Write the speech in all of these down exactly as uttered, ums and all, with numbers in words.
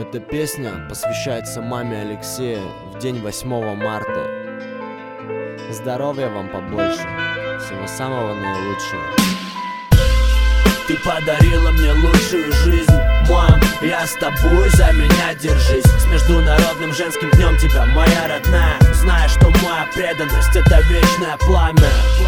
Эта песня посвящается маме Алексея в день восьмого марта. Здоровья вам побольше, всего самого наилучшего. Ты подарила мне лучшую жизнь, мам, я с тобой, за меня держись. С международным женским днем тебя, моя родная. Знаешь, что моя преданность — это вечное пламя.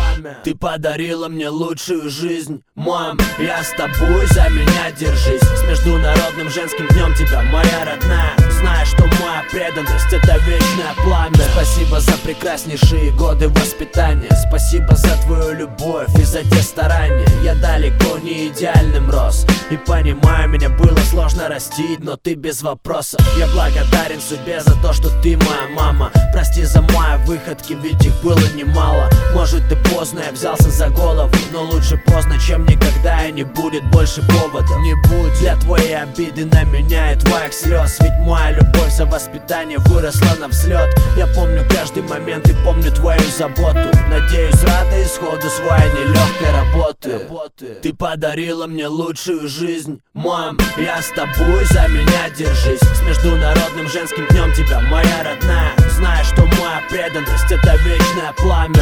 Ты подарила мне лучшую жизнь, мам, я с тобой, за меня держись. С международным женским днем тебя, моя родная. Знаешь, что моя преданность — это вечное пламя. Спасибо за прекраснейшие годы воспитания. Спасибо за твою любовь и за те старания. Я далеко не идеальным рос, и понимаю, меня было сложно растить, но ты без вопросов. Я благодарен судьбе за то, что ты моя мама. Прости за мои выходки, ведь их было немало. Может, ты поздно, я взялся за голову, но лучше поздно, чем никогда, и не будет больше поводов. Не будет для твоей обиды на меня и твоих слез, ведь моя любовь за воспитание выросла на взлет. Я помню каждый момент и помню твою заботу. Надеюсь, рада исходу своей нелегкой работы. Ты подарила мне лучшую жизнь, мам, я с тобой, за меня держись. С международным женским днем тебя, моя родная. Знаешь, что моя преданность — это вечное пламя.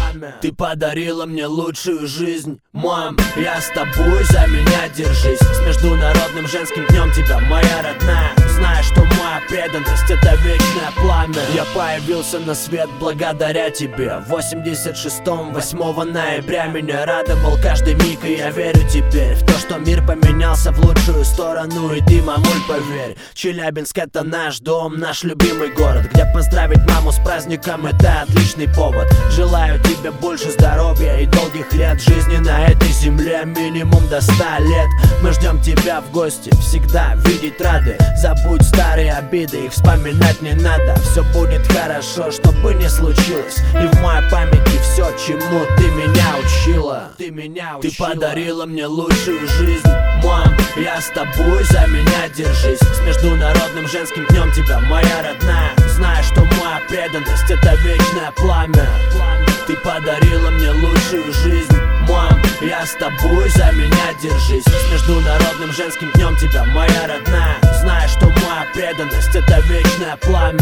Ты подарила мне лучшую жизнь, мам, я с тобой, за меня держись. С международным женским днем тебя, моя родная. Знаешь, что моя преданность — это вечное пламя. Я появился на свет благодаря тебе. В восемьдесят шестом, восьмого ноября меня радовал каждый миг, и я верю теперь в то, что мир поменялся в лучшую сторону. И ты, мамуль, поверь, Челябинск — это наш дом, наш любимый город, где поздравить маму с праздником — это отличный повод. Желаю тебе больше здоровья и долгих лет жизни на этой земле, минимум до ста лет. Мы ждем тебя в гости, всегда видеть рады. Забудь старые обиды, их вспоминать не надо. Все будет хорошо, что бы ни случилось, и в моей памяти все, чему ты меня учила. Ты меня учила. Ты подарила мне лучшую жизнь, мам, я с тобой, за меня держись. С международным женским днем тебя, моя родная. Знаешь, что моя преданность — это вечное пламя. Ты подарила мне лучшую жизнь, мам, я с тобой, за меня держись. С международным женским днем тебя, моя родная. Знаешь, что моя преданность — это вечное пламя.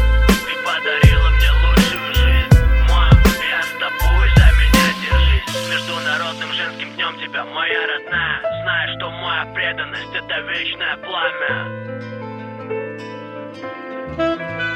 Ты подарила мне лучшую жизнь, мам, я с тобой, за меня держись. С международным женским днем тебя, моя родная. Знаешь, что моя преданность — это вечное пламя.